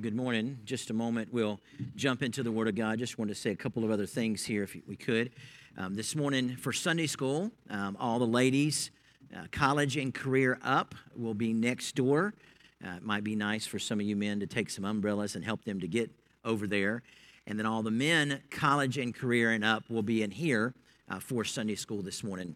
good morning. Just a moment, we'll jump into the Word of God. Just wanted to say a couple of other things here, if we could. This morning for Sunday school, all the ladies, college and career up will be next door. It might be nice for some of you men to take some umbrellas and help them to get over there. And then all the men, college and career and up, will be in here for Sunday school this morning.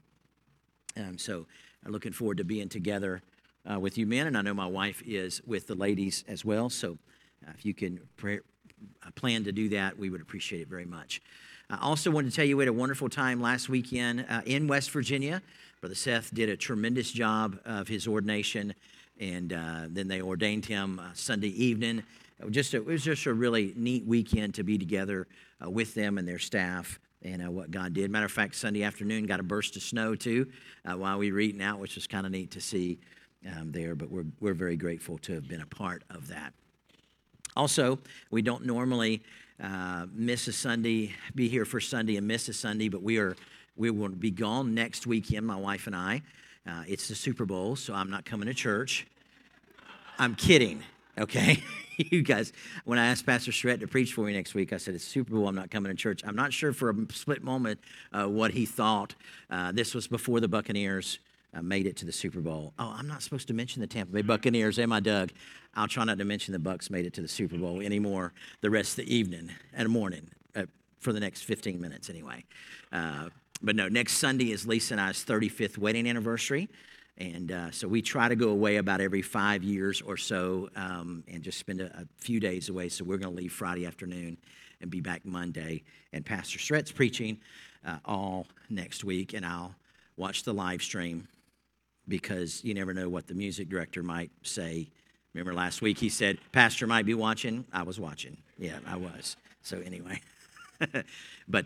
So I'm looking forward to being together with you men, and I know my wife is with the ladies as well, so if you can plan to do that, we would appreciate it very much. I also wanted to tell you we had a wonderful time last weekend in West Virginia. Brother Seth did a tremendous job of his ordination, and then they ordained him Sunday evening. It was just a really neat weekend to be together with them and their staff and what God did. Matter of fact, Sunday afternoon got a burst of snow too while we were eating out, which was kind of neat to see there, but we're very grateful to have been a part of that. Also, we don't normally miss a Sunday, be here for Sunday and miss a Sunday, but we will be gone next weekend, my wife and I. It's the Super Bowl, so I'm not coming to church. I'm kidding, okay? You guys, when I asked Pastor Charette to preach for me next week, I said, it's Super Bowl, I'm not coming to church. I'm not sure for a split moment what he thought. This was before the Buccaneers made it to the Super Bowl. Oh, I'm not supposed to mention the Tampa Bay Buccaneers, am I, Doug? I'll try not to mention the Bucs made it to the Super Bowl anymore the rest of the evening and morning for the next 15 minutes anyway. But no, next Sunday is Lisa and I's 35th wedding anniversary. And so we try to go away about every 5 years or so and just spend a few days away. So we're going to leave Friday afternoon and be back Monday. And Pastor Charette's preaching all next week, and I'll watch the live stream because you never know what the music director might say. Remember last week he said, Pastor might be watching. I was watching. Yeah, I was. So anyway. But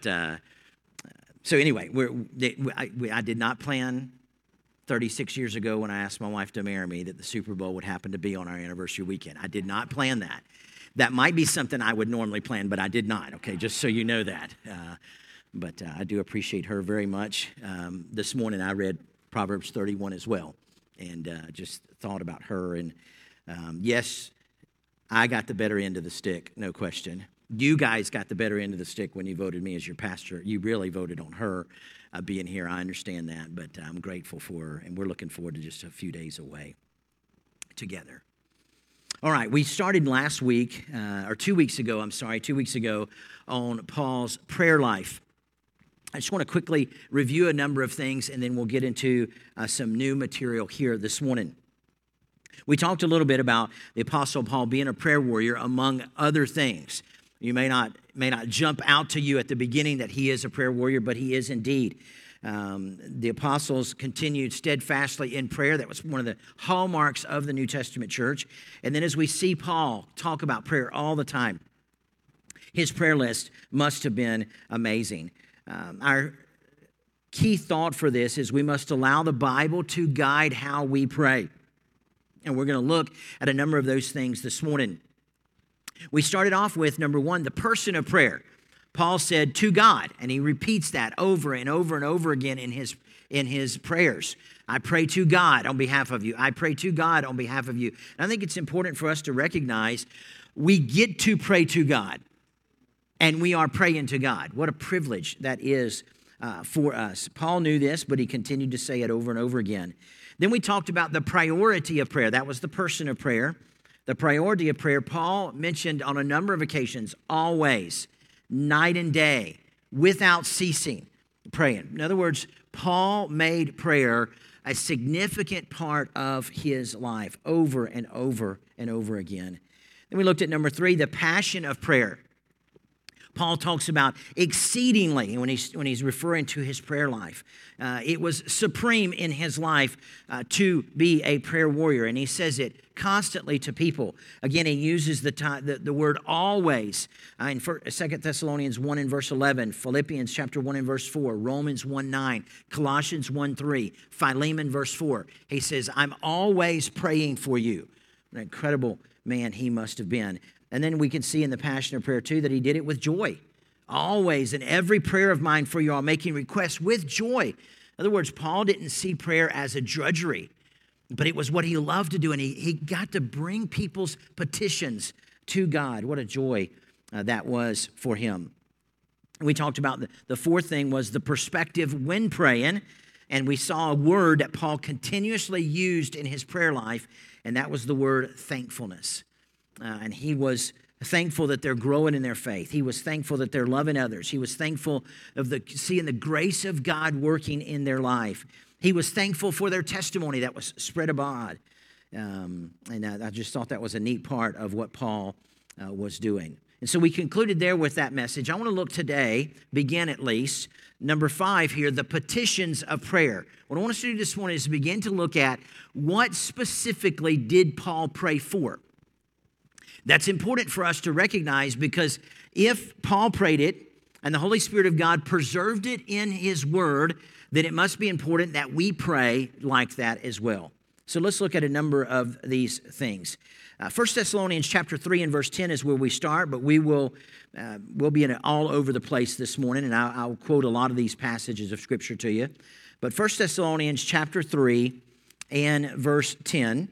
so anyway, I did not plan 36 years ago when I asked my wife to marry me that the Super Bowl would happen to be on our anniversary weekend. I did not plan that. That might be something I would normally plan, but I did not, okay, just so you know that. But I do appreciate her very much. This morning I read Proverbs 31 as well and just thought about her. And yes, I got the better end of the stick, no question. You guys got the better end of the stick when you voted me as your pastor. You really voted on her being here. I understand that, but I'm grateful for her, and we're looking forward to just a few days away together. All right, we started last week, or 2 weeks ago, on Paul's prayer life. I just want to quickly review a number of things, and then we'll get into some new material here this morning. We talked a little bit about the Apostle Paul being a prayer warrior, among other things. You may not jump out to you at the beginning that he is a prayer warrior, but he is indeed. The apostles continued steadfastly in prayer. That was one of the hallmarks of the New Testament church. And then as we see Paul talk about prayer all the time, his prayer list must have been amazing. Our key thought for this is we must allow the Bible to guide how we pray. And we're going to look at a number of those things this morning. We started off with, number one, the person of prayer. Paul said, to God, and he repeats that over and over and over again in his prayers. I pray to God on behalf of you. I pray to God on behalf of you. And I think it's important for us to recognize we get to pray to God, and we are praying to God. What a privilege that is for us. Paul knew this, but he continued to say it over and over again. Then we talked about the priority of prayer. That was the person of prayer. The priority of prayer, Paul mentioned on a number of occasions, always, night and day, without ceasing, praying. In other words, Paul made prayer a significant part of his life over and over and over again. Then we looked at number three, the passion of prayer. Paul talks about exceedingly when he's referring to his prayer life. It was supreme in his life to be a prayer warrior, and he says it constantly to people. Again, he uses the word always in 2 Thessalonians 1 and verse 11, Philippians chapter 1 and verse 4, Romans 1:9, Colossians 1:3, Philemon verse 4. He says, I'm always praying for you. An incredible man he must have been. And then we can see in the passion of prayer too that he did it with joy. Always in every prayer of mine for you all, making requests with joy. In other words, Paul didn't see prayer as a drudgery, but it was what he loved to do. And he got to bring people's petitions to God. What a joy that was for him. We talked about the fourth thing was the perspective when praying, and we saw a word that Paul continuously used in his prayer life, and that was the word thankfulness. And he was thankful that they're growing in their faith. He was thankful that they're loving others. He was thankful of seeing the grace of God working in their life. He was thankful for their testimony that was spread abroad. And I just thought that was a neat part of what Paul was doing. And so we concluded there with that message. I want to look today, begin at least, number 5 here, the petitions of prayer. What I want us to do this morning is begin to look at what specifically did Paul pray for. That's important for us to recognize, because if Paul prayed it and the Holy Spirit of God preserved it in his word, then it must be important that we pray like that as well. So let's look at a number of these things. 1 Thessalonians chapter 3 and verse 10 is where we start, but we'll be in it all over the place this morning, and I'll quote a lot of these passages of Scripture to you. But 1 Thessalonians chapter 3 and verse 10,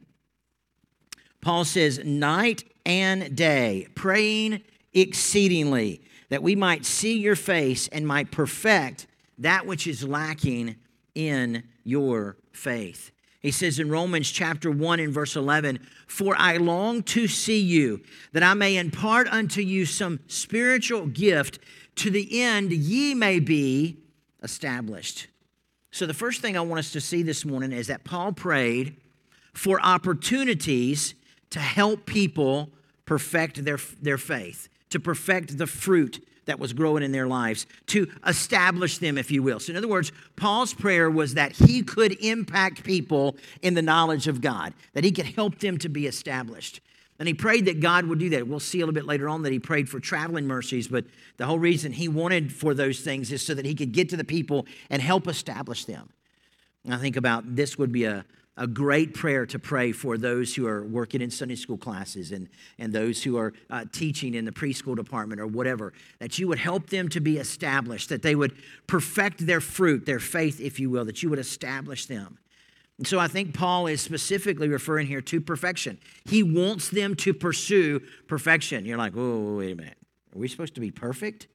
Paul says, night and day, praying exceedingly, that we might see your face and might perfect that which is lacking in your faith. He says in Romans chapter 1 and verse 11, for I long to see you, that I may impart unto you some spiritual gift, to the end ye may be established. So the first thing I want us to see this morning is that Paul prayed for opportunities to help people perfect their faith, to perfect the fruit that was growing in their lives, to establish them, if you will. So in other words, Paul's prayer was that he could impact people in the knowledge of God, that he could help them to be established. And he prayed that God would do that. We'll see a little bit later on that he prayed for traveling mercies, but the whole reason he wanted for those things is so that he could get to the people and help establish them. And I think about this would be a great prayer to pray for those who are working in Sunday school classes and those who are teaching in the preschool department or whatever, that you would help them to be established, that they would perfect their fruit, their faith, if you will, that you would establish them. And so I think Paul is specifically referring here to perfection. He wants them to pursue perfection. You're like, oh, wait a minute. Are we supposed to be perfect?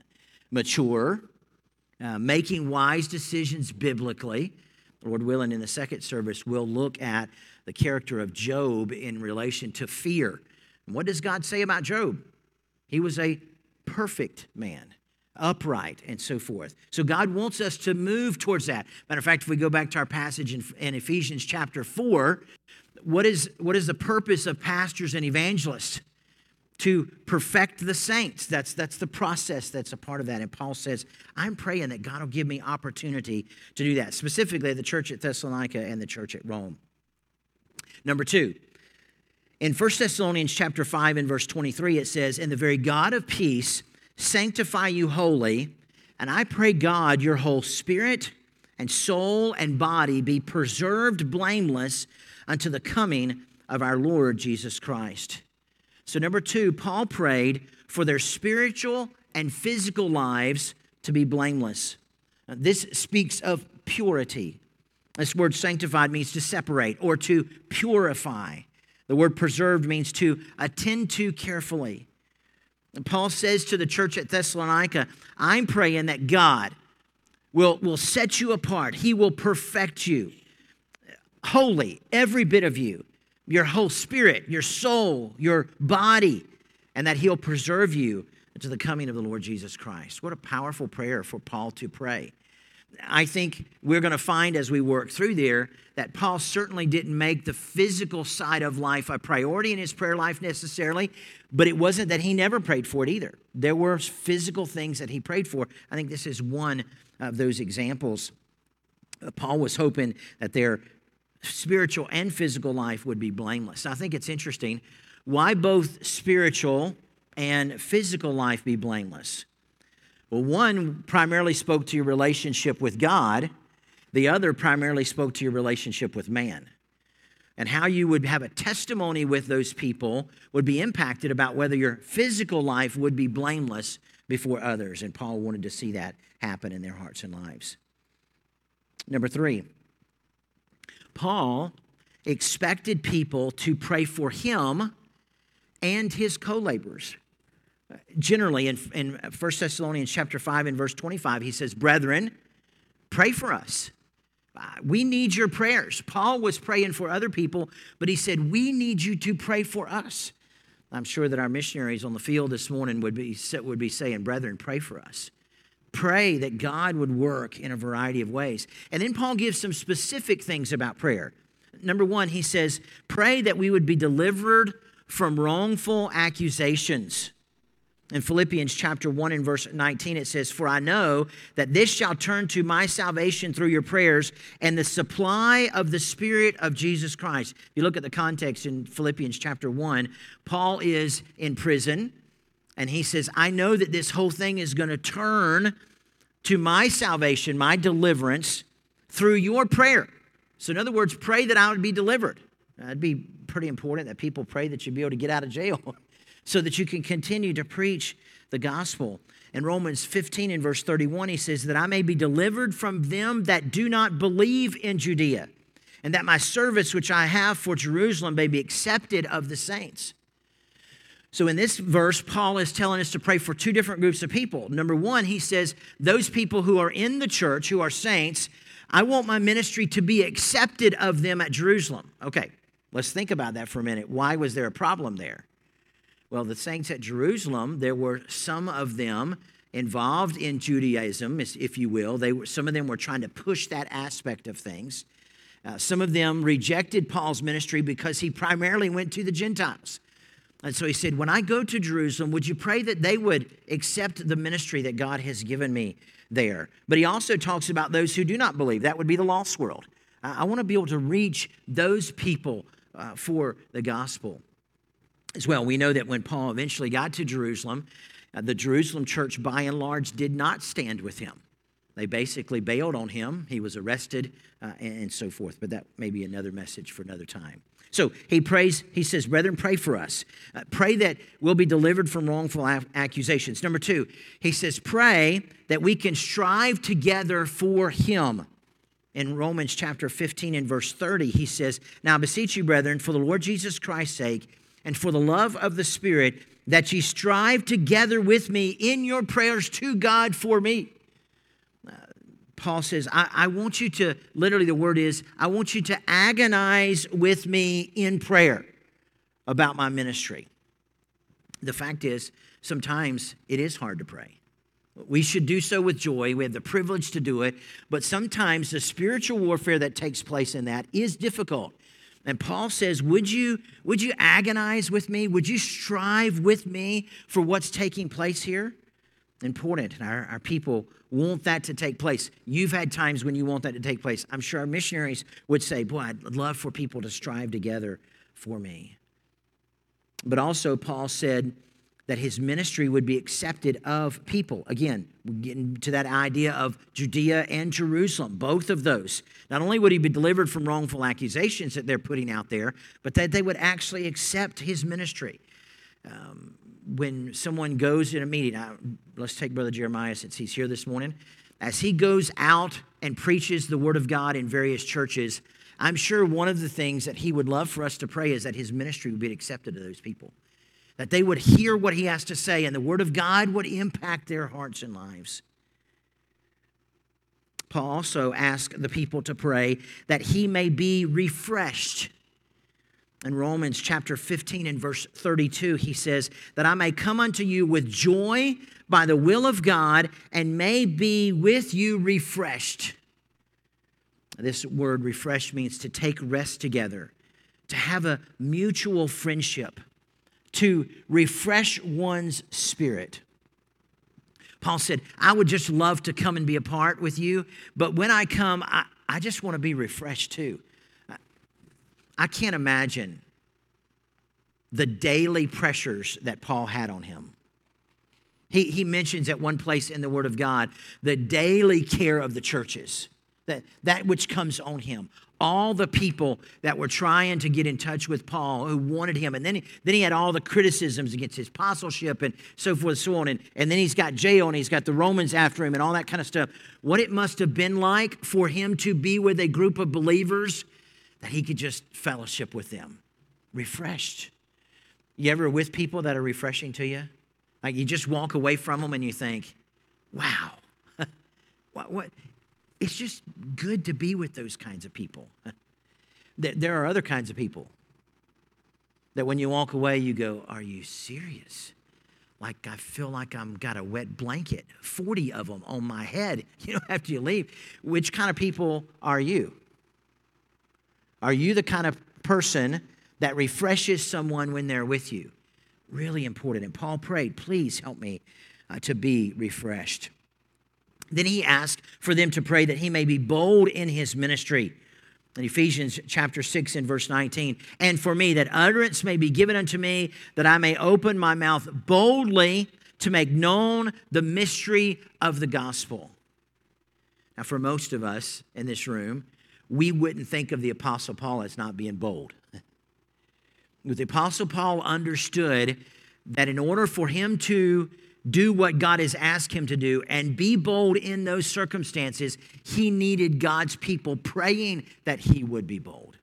Mature, making wise decisions biblically. Lord willing, in the second service, we'll look at the character of Job in relation to fear. And what does God say about Job? He was a perfect man, upright, and so forth. So God wants us to move towards that. Matter of fact, if we go back to our passage in Ephesians chapter 4, what is the purpose of pastors and evangelists? To perfect the saints. That's the process that's a part of that. And Paul says, I'm praying that God will give me opportunity to do that, specifically the church at Thessalonica and the church at Rome. Number 2, in 1 Thessalonians chapter 5 and verse 23, it says, and the very God of peace sanctify you wholly, and I pray God your whole spirit and soul and body be preserved blameless unto the coming of our Lord Jesus Christ. So number 2, Paul prayed for their spiritual and physical lives to be blameless. This speaks of purity. This word sanctified means to separate or to purify. The word preserved means to attend to carefully. And Paul says to the church at Thessalonica, I'm praying that God will set you apart. He will perfect you. Holy, every bit of you. Your whole spirit, your soul, your body, and that he'll preserve you until the coming of the Lord Jesus Christ. What a powerful prayer for Paul to pray. I think we're going to find as we work through there that Paul certainly didn't make the physical side of life a priority in his prayer life necessarily, but it wasn't that he never prayed for it either. There were physical things that he prayed for. I think this is one of those examples. Paul was hoping that their spiritual and physical life would be blameless. I think it's interesting why both spiritual and physical life be blameless. Well, one primarily spoke to your relationship with God. The other primarily spoke to your relationship with man. And how you would have a testimony with those people would be impacted about whether your physical life would be blameless before others. And Paul wanted to see that happen in their hearts and lives. Number 3, Paul expected people to pray for him and his co-laborers. Generally, in 1 Thessalonians chapter 5 and verse 25, he says, brethren, pray for us. We need your prayers. Paul was praying for other people, but he said, we need you to pray for us. I'm sure that our missionaries on the field this morning would be saying, brethren, pray for us. Pray that God would work in a variety of ways. And then Paul gives some specific things about prayer. Number one, he says, pray that we would be delivered from wrongful accusations. In Philippians chapter 1 and verse 19, it says, for I know that this shall turn to my salvation through your prayers and the supply of the Spirit of Jesus Christ. If you look at the context in Philippians chapter 1, Paul is in prison, and he says, I know that this whole thing is going to turn to my salvation, my deliverance, through your prayer. So in other words, pray that I would be delivered. It'd be pretty important that people pray that you'd be able to get out of jail so that you can continue to preach the gospel. In Romans 15 and verse 31, he says that I may be delivered from them that do not believe in Judea, and that my service which I have for Jerusalem may be accepted of the saints. So in this verse, Paul is telling us to pray for two different groups of people. Number one, he says, those people who are in the church, who are saints, I want my ministry to be accepted of them at Jerusalem. Okay, let's think about that for a minute. Why was there a problem there? Well, the saints at Jerusalem, there were some of them involved in Judaism, if you will. Some of them were trying to push that aspect of things. Some of them rejected Paul's ministry because he primarily went to the Gentiles. And so he said, when I go to Jerusalem, would you pray that they would accept the ministry that God has given me there? But he also talks about those who do not believe. That would be the lost world. I want to be able to reach those people for the gospel as well. We know that when Paul eventually got to Jerusalem, the Jerusalem church, by and large, did not stand with him. They basically bailed on him. He was arrested and so forth. But that may be another message for another time. So he prays, he says, brethren, pray for us. Pray that we'll be delivered from wrongful accusations. Number two, he says, pray that we can strive together for him. In Romans chapter 15 and verse 30, he says, now I beseech you, brethren, for the Lord Jesus Christ's sake, and for the love of the Spirit, that ye strive together with me in your prayers to God for me. Paul says, I want you to, literally the word is, I want you to agonize with me in prayer about my ministry. The fact is, sometimes it is hard to pray. We should do so with joy. We have the privilege to do it. But sometimes the spiritual warfare that takes place in that is difficult. And Paul says, would you agonize with me? Would you strive with me for what's taking place here? Important. And our people want that to take place. You've had times when you want that to take place. I'm sure our missionaries would say, boy, I'd love for people to strive together for me. But also Paul said that his ministry would be accepted of people. Again, we're getting to that idea of Judea and Jerusalem, both of those. Not only would he be delivered from wrongful accusations that they're putting out there, but that they would actually accept his ministry. When someone goes in a meeting, let's take Brother Jeremiah since he's here this morning. As he goes out and preaches the word of God in various churches, I'm sure one of the things that he would love for us to pray is that his ministry would be accepted to those people. That they would hear what he has to say and the word of God would impact their hearts and lives. Paul also asked the people to pray that he may be refreshed. In Romans chapter 15 and verse 32, he says, that I may come unto you with joy by the will of God and may be with you refreshed. This word refreshed means to take rest together, to have a mutual friendship, to refresh one's spirit. Paul said, I would just love to come and be a part with you, but when I come, I just want to be refreshed too. I can't imagine the daily pressures that Paul had on him. He mentions at one place in the Word of God the daily care of the churches, that which comes on him. All the people that were trying to get in touch with Paul, who wanted him. And then he had all the criticisms against his apostleship and so forth and so on. And then he's got jail and he's got the Romans after him and all that kind of stuff. What it must have been like for him to be with a group of believers that he could just fellowship with them, refreshed. You ever with people that are refreshing to you? Like you just walk away from them and you think, wow, what? It's just good to be with those kinds of people. There are other kinds of people that when you walk away, you go, are you serious? Like I feel like I'm got a wet blanket, 40 of them on my head, after you leave. Which kind of people are you? Are you the kind of person that refreshes someone when they're with you? Really important. And Paul prayed, please help me to be refreshed. Then he asked for them to pray that he may be bold in his ministry. In Ephesians chapter 6 and verse 19, and for me that utterance may be given unto me, that I may open my mouth boldly to make known the mystery of the gospel. Now for most of us in this room, we wouldn't think of the Apostle Paul as not being bold. The Apostle Paul understood that in order for him to do what God has asked him to do and be bold in those circumstances, he needed God's people praying that he would be bold.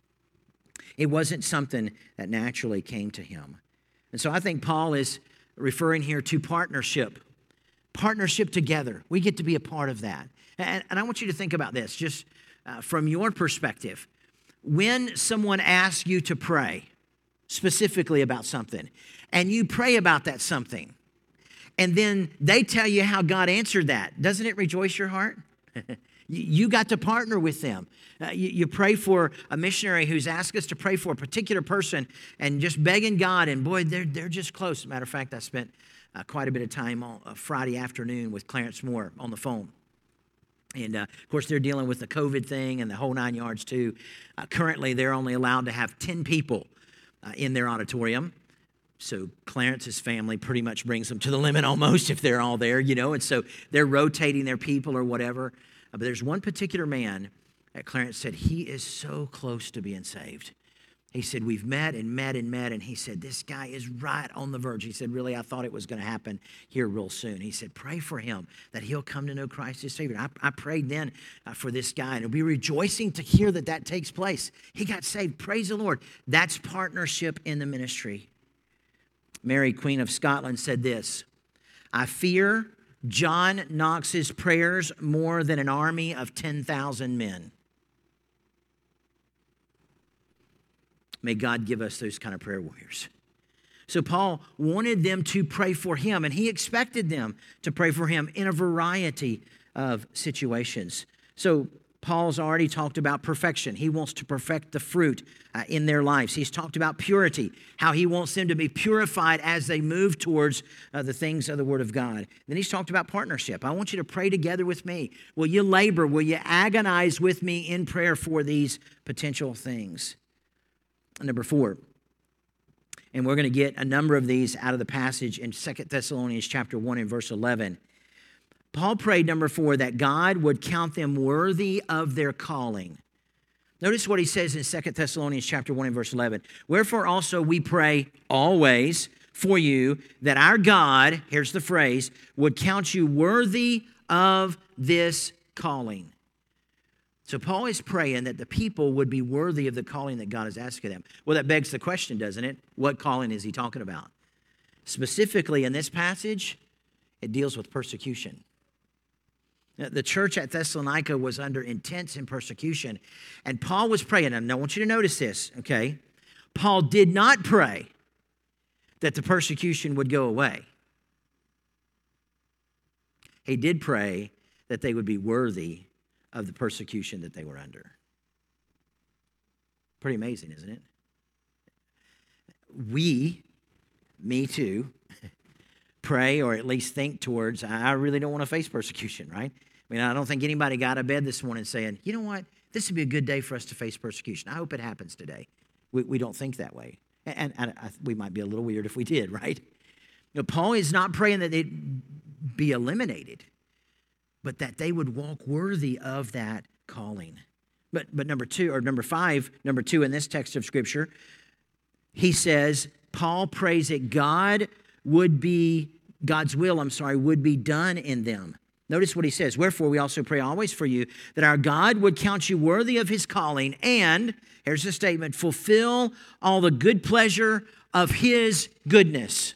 It wasn't something that naturally came to him. And so I think Paul is referring here to partnership together. We get to be a part of that. And I want you to think about this, just from your perspective. When someone asks you to pray specifically about something, and you pray about that something, and then they tell you how God answered that, doesn't it rejoice your heart? You got to partner with them. You pray for a missionary who's asked us to pray for a particular person and just begging God, and boy, they're just close. As a matter of fact, I spent quite a bit of time on Friday afternoon with Clarence Moore on the phone. And, of course, they're dealing with the COVID thing and the whole 9 yards, too. Currently, they're only allowed to have 10 people in their auditorium. So Clarence's family pretty much brings them to the limit almost if they're all there, And so they're rotating their people or whatever. But there's one particular man that Clarence said, he is so close to being saved. He said, we've met, and he said, this guy is right on the verge. He said, really, I thought it was going to happen here real soon. He said, pray for him that he'll come to know Christ as Savior. I prayed then for this guy, and we're rejoicing to hear that takes place. He got saved. Praise the Lord. That's partnership in the ministry. Mary, Queen of Scotland, said this, I fear John Knox's prayers more than an army of 10,000 men. May God give us those kind of prayer warriors. So Paul wanted them to pray for him, and he expected them to pray for him in a variety of situations. So Paul's already talked about perfection. He wants to perfect the fruit in their lives. He's talked about purity, how he wants them to be purified as they move towards the things of the Word of God. Then he's talked about partnership. I want you to pray together with me. Will you labor? Will you agonize with me in prayer for these potential things? Number 4, and we're going to get a number of these out of the passage in 2 Thessalonians chapter 1 and verse 11. Paul prayed, number 4, that God would count them worthy of their calling. Notice what he says in 2 Thessalonians chapter 1 and verse 11. Wherefore also we pray always for you that our God, here's the phrase, would count you worthy of this calling. So Paul is praying that the people would be worthy of the calling that God is asking them. Well, that begs the question, doesn't it? What calling is he talking about? Specifically in this passage, it deals with persecution. The church at Thessalonica was under intense persecution, and Paul was praying, and I want you to notice this, okay? Paul did not pray that the persecution would go away. He did pray that they would be worthy of the persecution that they were under. Pretty amazing, isn't it? Me too, pray or at least think towards, I really don't want to face persecution, right? I mean, I don't think anybody got out of bed this morning saying, you know what, this would be a good day for us to face persecution. I hope it happens today. We don't think that way. And we might be a little weird if we did, right? Paul is not praying that it be eliminated, but that they would walk worthy of that calling. But number 2 in this text of Scripture, he says, Paul prays that God's will would be done in them. Notice what he says. Wherefore we also pray always for you, that our God would count you worthy of his calling, and, here's the statement, fulfill all the good pleasure of his goodness.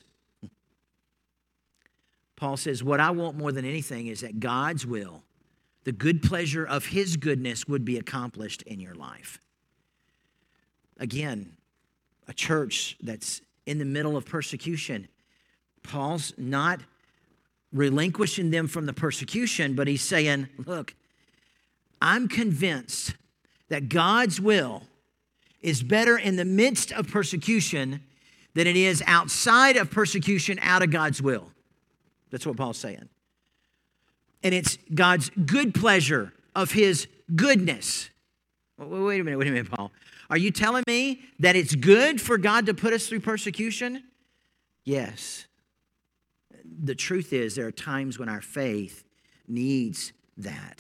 Paul says, what I want more than anything is that God's will, the good pleasure of his goodness, would be accomplished in your life. Again, a church that's in the middle of persecution, Paul's not relinquishing them from the persecution, but he's saying, look, I'm convinced that God's will is better in the midst of persecution than it is outside of persecution out of God's will. That's what Paul's saying. And it's God's good pleasure of his goodness. Wait a minute, Paul. Are you telling me that it's good for God to put us through persecution? Yes. The truth is, there are times when our faith needs that.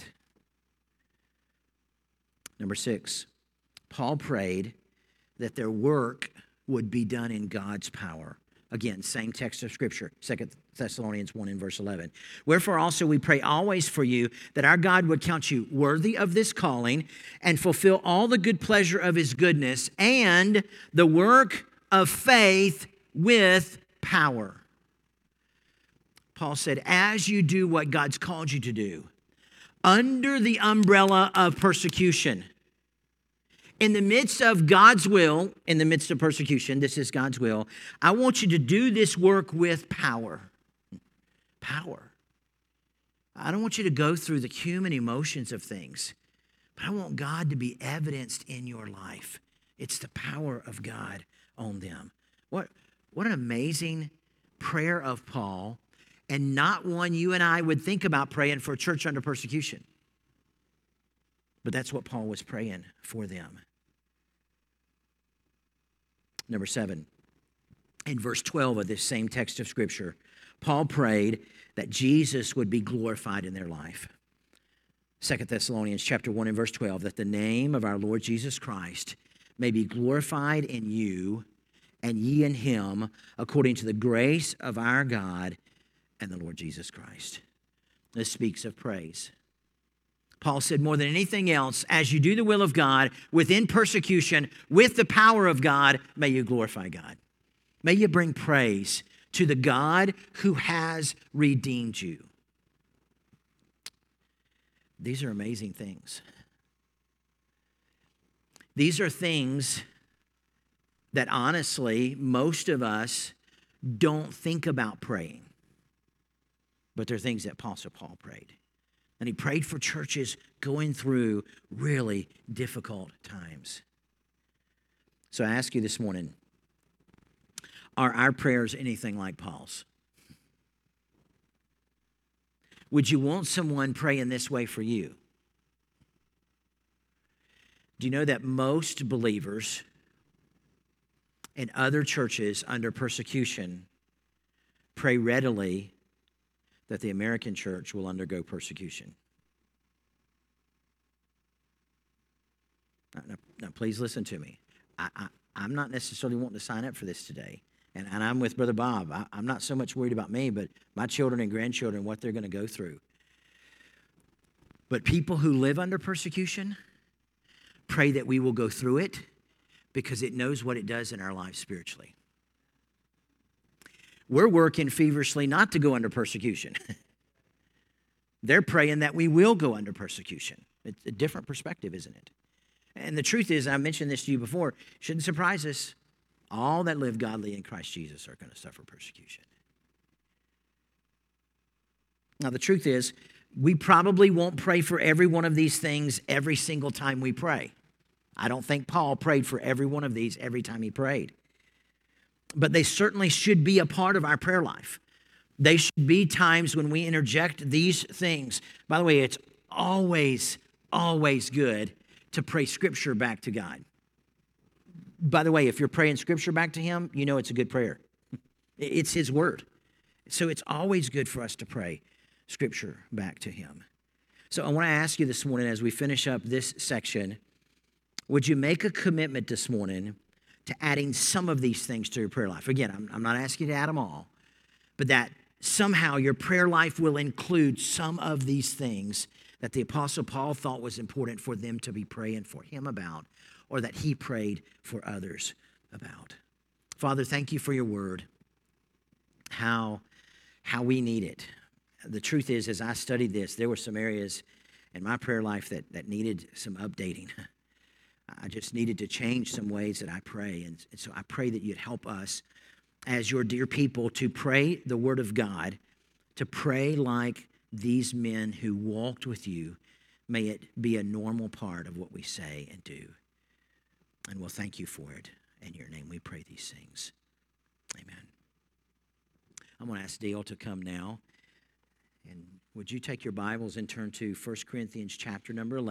Number 6, Paul prayed that their work would be done in God's power. Again, same text of Scripture, 2 Thessalonians 1 and verse 11. Wherefore also we pray always for you, that our God would count you worthy of this calling and fulfill all the good pleasure of his goodness and the work of faith with power. Paul said, as you do what God's called you to do, under the umbrella of persecution, in the midst of God's will, in the midst of persecution, this is God's will, I want you to do this work with power. Power. I don't want you to go through the human emotions of things, but I want God to be evidenced in your life. It's the power of God on them. What an amazing prayer of Paul, and not one you and I would think about praying for a church under persecution. But that's what Paul was praying for them. Number 7, in verse 12 of this same text of Scripture, Paul prayed that Jesus would be glorified in their life. 2 Thessalonians chapter 1 and verse 12, that the name of our Lord Jesus Christ may be glorified in you and ye in him, according to the grace of our God and the Lord Jesus Christ. This speaks of praise. Paul said, more than anything else, as you do the will of God within persecution, with the power of God, may you glorify God. May you bring praise to the God who has redeemed you. These are amazing things. These are things that honestly, most of us don't think about praying. But they're things that Apostle Paul prayed. And he prayed for churches going through really difficult times. So I ask you this morning, are our prayers anything like Paul's? Would you want someone praying this way for you? Do you know that most believers in other churches under persecution pray readily that the American church will undergo persecution? Now please listen to me. I'm not necessarily wanting to sign up for this today. And I'm with Brother Bob. I'm not so much worried about me, but my children and grandchildren, what they're going to go through. But people who live under persecution, pray that we will go through it because it knows what it does in our lives spiritually. We're working feverishly not to go under persecution. They're praying that we will go under persecution. It's a different perspective, isn't it? And the truth is, I mentioned this to you before, shouldn't surprise us. All that live godly in Christ Jesus are going to suffer persecution. Now, the truth is, we probably won't pray for every one of these things every single time we pray. I don't think Paul prayed for every one of these every time he prayed. But they certainly should be a part of our prayer life. They should be times when we interject these things. By the way, it's always good to pray Scripture back to God. By the way, if you're praying Scripture back to Him, you know it's a good prayer. It's His Word. So it's always good for us to pray Scripture back to Him. So I want to ask you this morning as we finish up this section, would you make a commitment this morning to adding some of these things to your prayer life? Again, I'm not asking you to add them all, but that somehow your prayer life will include some of these things that the Apostle Paul thought was important for them to be praying for him about, or that he prayed for others about. Father, thank you for your word, how we need it. The truth is, as I studied this, there were some areas in my prayer life that needed some updating. I just needed to change some ways that I pray. And so I pray that you'd help us as your dear people to pray the word of God, to pray like these men who walked with you. May it be a normal part of what we say and do. And we'll thank you for it. In your name we pray these things. Amen. I'm going to ask Dale to come now. And would you take your Bibles and turn to 1 Corinthians chapter number 11.